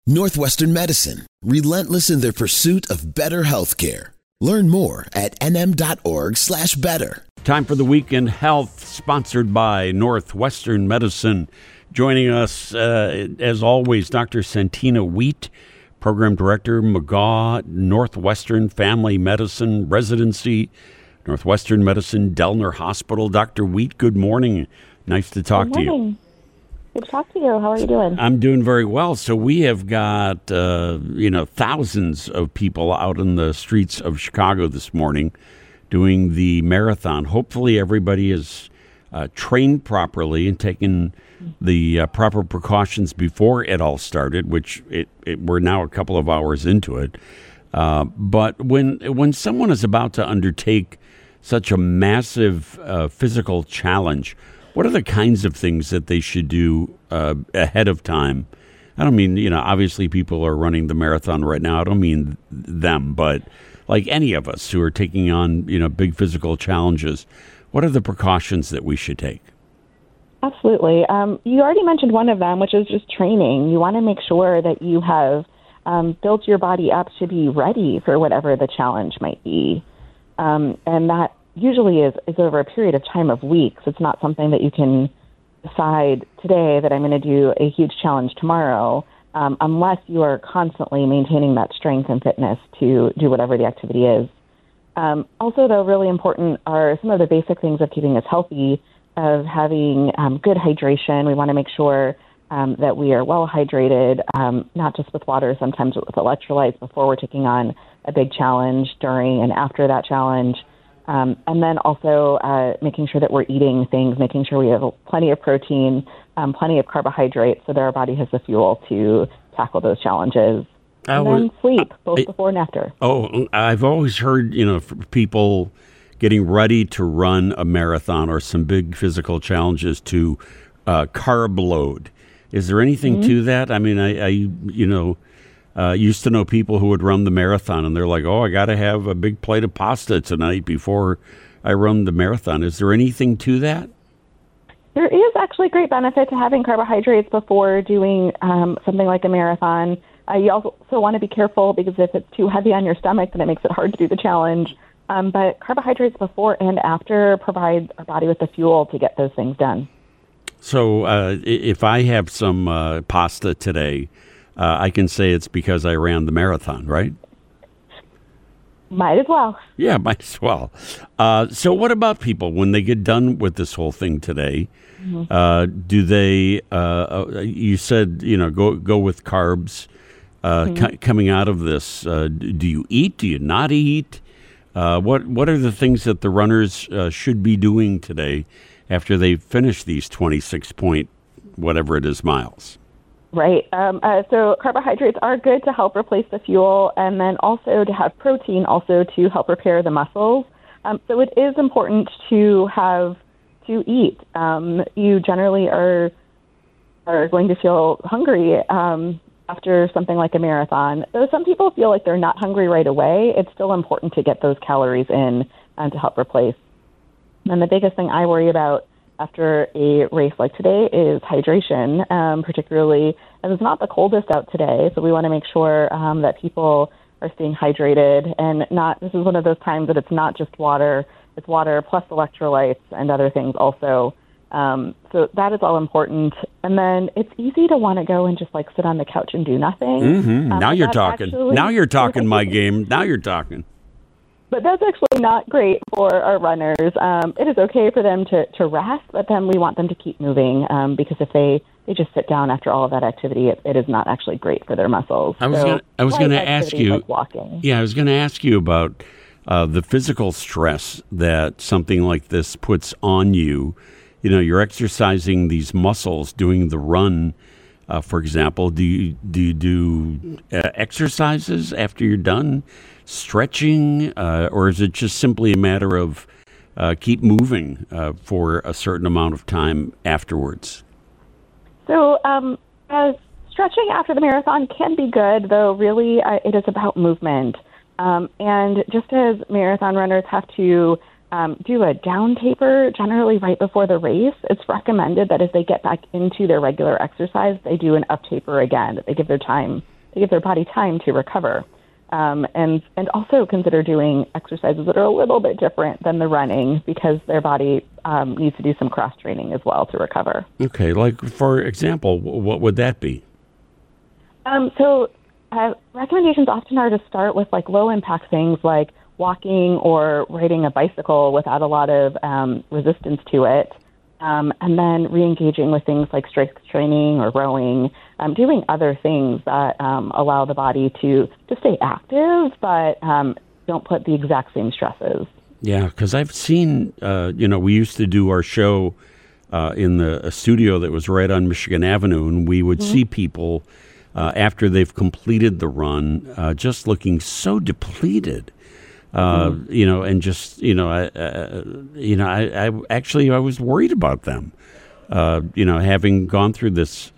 Northwestern Medicine, relentless in their pursuit of better healthcare. Learn more at nm.org/better. Time for the Week in Health, sponsored by Northwestern Medicine. Joining us, as always, Dr. Santina Wheat, Program Director, McGaw Northwestern Family Medicine Residency, Northwestern Medicine, Delner Hospital. Dr. Wheat, good morning. Nice to talk to you. Good to talk to you. How are you doing? I'm doing very well. So we have got, thousands of people out in the streets of Chicago this morning doing the marathon. Hopefully everybody is trained properly and taken the proper precautions before it all started, which we're now a couple of hours into it. But when someone is about to undertake such a massive physical challenge, what are the kinds of things that they should do ahead of time? I don't mean, obviously people are running the marathon right now. I don't mean them, but like any of us who are taking on, big physical challenges, what are the precautions that we should take? Absolutely. You already mentioned one of them, which is just training. You want to make sure that you have built your body up to be ready for whatever the challenge might be. And that usually is over a period of time of weeks. It's not something that you can decide today that I'm going to do a huge challenge tomorrow, unless you are constantly maintaining that strength and fitness to do whatever the activity is. Also, though, really important are some of the basic things of keeping us healthy, of having good hydration. We want to make sure that we are well hydrated, not just with water, sometimes with electrolytes before we're taking on a big challenge, during and after that challenge. And then also making sure that we're eating things, making sure we have plenty of protein, plenty of carbohydrates, so that our body has the fuel to tackle those challenges. And then sleep, both before and after. Oh, I've always heard, for people getting ready to run a marathon or some big physical challenges to carb load. Is there anything to that? I mean, I used to know people who would run the marathon, and they're like, oh, I got to have a big plate of pasta tonight before I run the marathon. Is there anything to that? There is actually great benefit to having carbohydrates before doing something like a marathon. You also want to be careful, because if it's too heavy on your stomach, then it makes it hard to do the challenge. But carbohydrates before and after provide our body with the fuel to get those things done. So if I have some pasta today, I can say it's because I ran the marathon, right? Might as well. Yeah, might as well. So what about people when they get done with this whole thing today? Do they, you said, go with carbs coming out of this. Do you eat? Do you not eat? What are the things that the runners should be doing today after they finish these 26 point, whatever it is, miles? Right. So carbohydrates are good to help replace the fuel, and then also to have protein also to help repair the muscles. So it is important to eat. You generally are going to feel hungry after something like a marathon. Though some people feel like they're not hungry right away, it's still important to get those calories in and to help replace. And the biggest thing I worry about after a race like today is hydration, particularly as it's not the coldest out today. So we want to make sure that people are staying hydrated, and this is one of those times that it's not just water, it's water plus electrolytes and other things also. So that is all important. And then it's easy to want to go and just sit on the couch and do nothing. Now you're talking. Now you're talking my game. Now you're talking. But that's actually not great for our runners. It is okay for them to rest, but then we want them to keep moving because if they just sit down after all of that activity, it is not actually great for their muscles. I was going to ask you. Like walking. Yeah, I was going to ask you about the physical stress that something like this puts on you. You're exercising these muscles doing the run. For example, do you do exercises after you're done? Stretching, or is it just simply a matter of keep moving for a certain amount of time afterwards? So stretching after the marathon can be good, though really it is about movement. And just as marathon runners have to do a down taper generally right before the race, it's recommended that as they get back into their regular exercise, they do an up taper again, that they give their time they give their body time to recover. And also consider doing exercises that are a little bit different than the running because their body needs to do some cross-training as well to recover. Okay, like for example, what would that be? Recommendations often are to start with like low-impact things like walking or riding a bicycle without a lot of resistance to it. And then re-engaging with things like strength training or rowing, doing other things that allow the body to stay active, but don't put the exact same stresses. Yeah, because I've seen, we used to do our show in a studio that was right on Michigan Avenue, and we would see people after they've completed the run just looking so depleted. And just, I actually was worried about them, having gone through this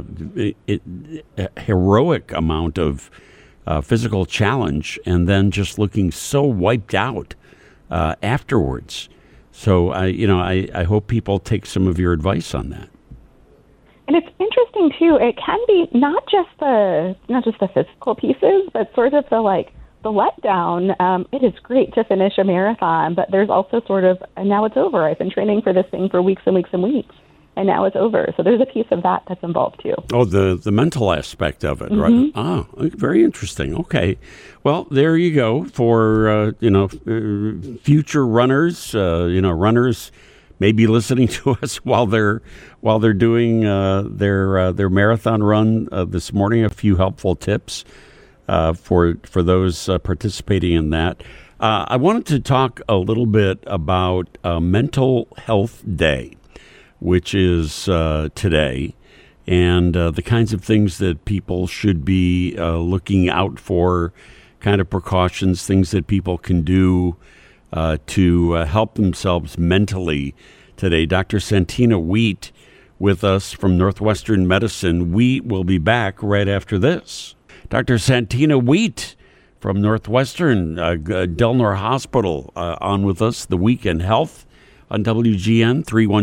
heroic amount of physical challenge and then just looking so wiped out afterwards. So, I hope people take some of your advice on that. And it's interesting, too. It can be not just the physical pieces, but sort of the letdown. It is great to finish a marathon, but there's also sort of, and now it's over. I've been training for this thing for weeks and weeks and weeks, and now it's over. So there's a piece of that that's involved, too. Oh, the mental aspect of it, right? Oh, very interesting. Okay. Well, there you go for, future runners, runners may be listening to us while they're doing their marathon run this morning. A few helpful tips for those participating in that. I wanted to talk a little bit about Mental Health Day, which is today, and the kinds of things that people should be looking out for, kind of precautions, things that people can do to help themselves mentally today. Dr. Santina Wheat with us from Northwestern Medicine. We will be back right after this. Dr. Santina Wheat from Northwestern, Delnor Hospital, on with us, The Weekend Health on WGN.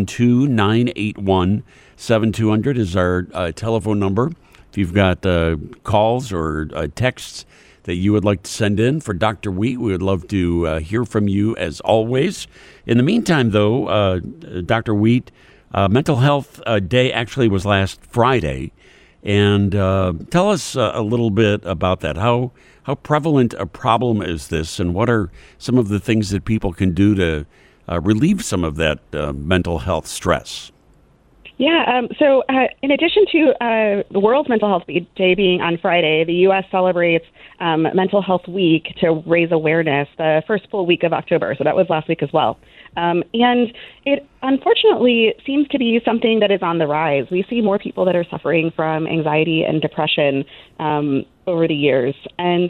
312-981-7200 is our telephone number. If you've got calls or texts that you would like to send in for Dr. Wheat, we would love to hear from you as always. In the meantime, though, Dr. Wheat, Mental Health Day actually was last Friday. And tell us a little bit about that. How prevalent a problem is this, and what are some of the things that people can do to relieve some of that mental health stress? Yeah, so in addition to the World Mental Health Day being on Friday, the U.S. celebrates Mental Health Week to raise awareness the first full week of October. So that was last week as well. And it unfortunately seems to be something that is on the rise. We see more people that are suffering from anxiety and depression over the years. And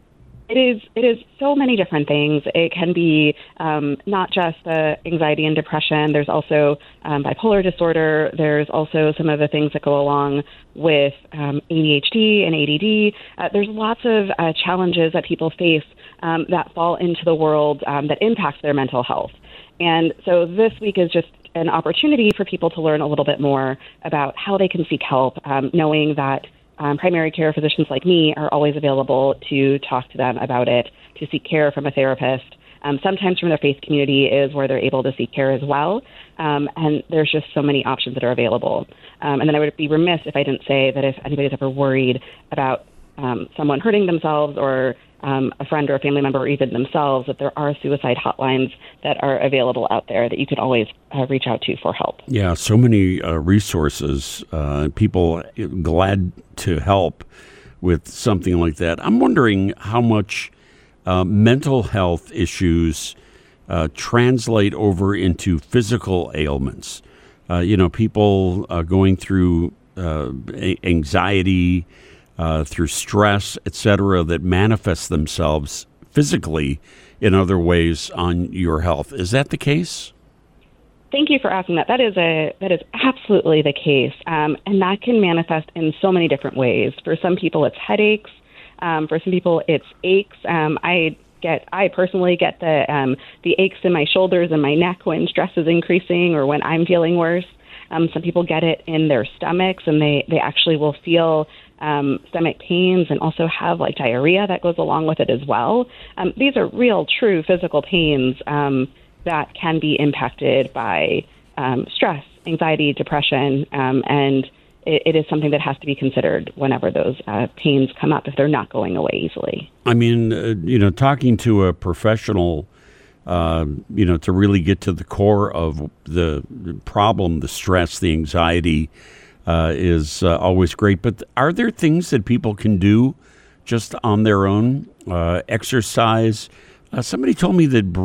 it is so many different things. It can be not just anxiety and depression. There's also bipolar disorder. There's also some of the things that go along with ADHD and ADD. There's lots of challenges that people face that fall into the world that impacts their mental health. And so this week is just an opportunity for people to learn a little bit more about how they can seek help, knowing that primary care physicians like me are always available to talk to them about it, to seek care from a therapist. Sometimes from their faith community is where they're able to seek care as well. And there's just so many options that are available. And then I would be remiss if I didn't say that if anybody's ever worried about someone hurting themselves or a friend or a family member or even themselves, that there are suicide hotlines that are available out there that you can always reach out to for help. Yeah, so many resources, people glad to help with something like that. I'm wondering how much mental health issues translate over into physical ailments. People going through anxiety, through stress, etc., that manifest themselves physically in other ways on your health. Is that the case? Thank you for asking that. That is absolutely the case, and that can manifest in so many different ways. For some people, it's headaches. For some people, it's aches. I personally get the aches in my shoulders and my neck when stress is increasing or when I'm feeling worse. Some people get it in their stomachs, and they actually will feel stomach pains and also have like diarrhea that goes along with it as well. These are real, true physical pains that can be impacted by stress, anxiety, depression, and it is something that has to be considered whenever those pains come up if they're not going away easily. I mean, talking to a professional, to really get to the core of the problem, the stress, the anxiety is always great. But are there things that people can do just on their own? Exercise? Somebody told me that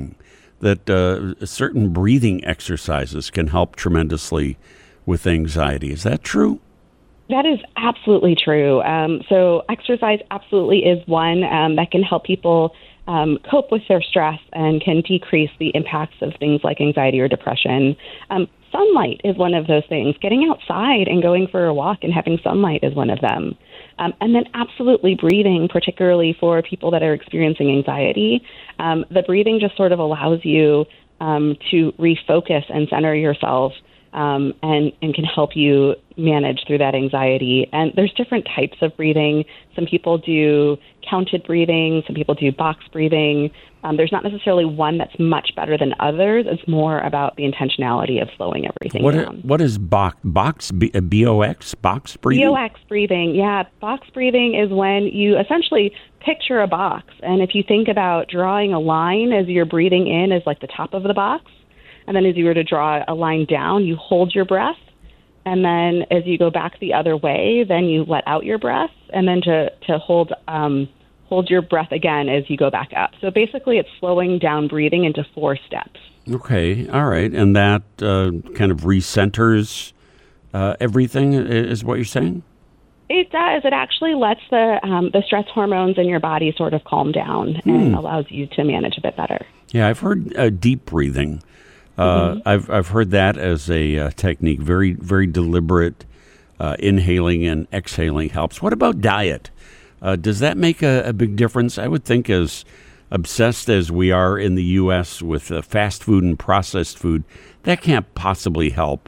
certain breathing exercises can help tremendously with anxiety. Is that true? That is absolutely true. So exercise absolutely is one that can help people cope with their stress and can decrease the impacts of things like anxiety or depression. Sunlight is one of those things. Getting outside and going for a walk and having sunlight is one of them. And then absolutely breathing, particularly for people that are experiencing anxiety. The breathing just sort of allows you to refocus and center yourself and can help you manage through that anxiety. And there's different types of breathing. Some people do counted breathing. Some people do box breathing. There's not necessarily one that's much better than others. It's more about the intentionality of slowing everything down. What is box breathing? BOX breathing, yeah. Box breathing is when you essentially picture a box. And if you think about drawing a line as you're breathing in as like the top of the box, and then as you were to draw a line down, you hold your breath. And then as you go back the other way, then you let out your breath. And then to hold your breath again as you go back up. So basically it's slowing down breathing into 4 steps. Okay. All right. And that kind of recenters everything is what you're saying? It does. It actually lets the stress hormones in your body sort of calm down and allows you to manage a bit better. Yeah, I've heard deep breathing. I've heard that as a technique. Very, very deliberate inhaling and exhaling helps. What about diet? Does that make a big difference? I would think as obsessed as we are in the U.S. with fast food and processed food, that can't possibly help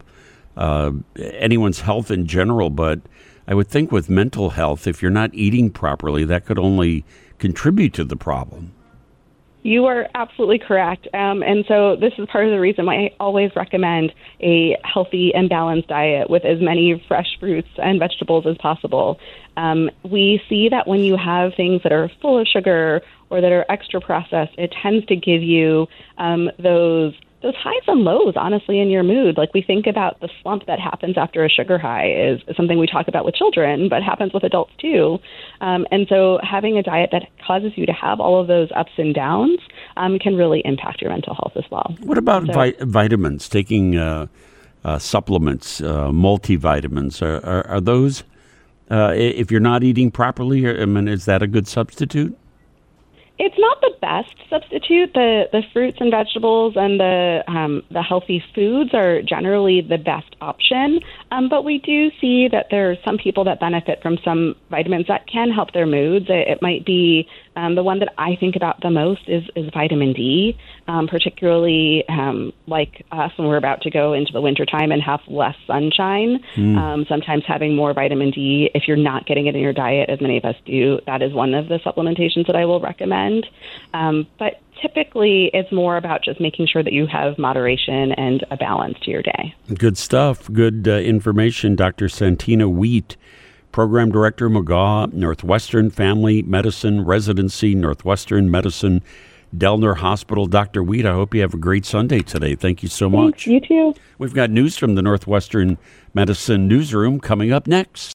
anyone's health in general. But I would think with mental health, if you're not eating properly, that could only contribute to the problem. You are absolutely correct. And so this is part of the reason why I always recommend a healthy and balanced diet with as many fresh fruits and vegetables as possible. We see that when you have things that are full of sugar or that are extra processed, it tends to give you those highs and lows, honestly, in your mood. Like we think about the slump that happens after a sugar high is something we talk about with children, but happens with adults too. And so having a diet that causes you to have all of those ups and downs can really impact your mental health as well. What about vitamins, taking supplements, multivitamins? Are those, if you're not eating properly, I mean, is that a good substitute? It's not the best substitute. The fruits and vegetables and the healthy foods are generally the best option. But we do see that there are some people that benefit from some vitamins that can help their moods. It might be the one that I think about the most is vitamin D, particularly like us when we're about to go into the wintertime and have less sunshine. Sometimes having more vitamin D, if you're not getting it in your diet, as many of us do, that is one of the supplementations that I will recommend. But typically, it's more about just making sure that you have moderation and a balance to your day. Good stuff. Good information. Dr. Santina Wheat, Program Director, McGaw Northwestern Family Medicine Residency, Northwestern Medicine, Delner Hospital. Dr. Wheat, I hope you have a great Sunday today. Thank you so much. You too. We've got news from the Northwestern Medicine Newsroom coming up next.